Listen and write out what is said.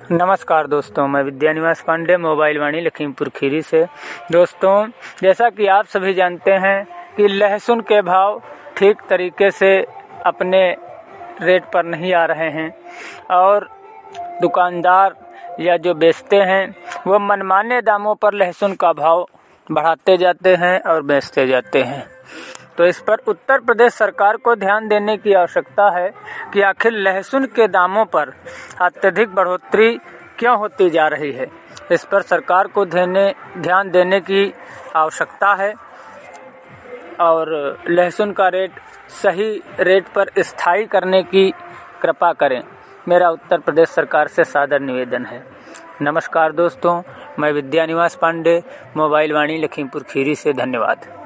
नमस्कार दोस्तों, मैं विद्यानिवास पांडे मोबाइल वाणी लखीमपुर खीरी से। दोस्तों, जैसा कि आप सभी जानते हैं कि लहसुन के भाव ठीक तरीके से अपने रेट पर नहीं आ रहे हैं और दुकानदार या जो बेचते हैं वो मनमाने दामों पर लहसुन का भाव बढ़ाते जाते हैं और बेचते जाते हैं। तो इस पर उत्तर प्रदेश सरकार को ध्यान देने की आवश्यकता है कि आखिर लहसुन के दामों पर अत्यधिक बढ़ोतरी क्यों होती जा रही है। इस पर सरकार को ध्यान देने की आवश्यकता है और लहसुन का रेट सही रेट पर स्थायी करने की कृपा करें। मेरा उत्तर प्रदेश सरकार से सादर निवेदन है। नमस्कार दोस्तों, मैं विद्यानिवास पांडे मोबाइल वाणी लखीमपुर खीरी से। धन्यवाद।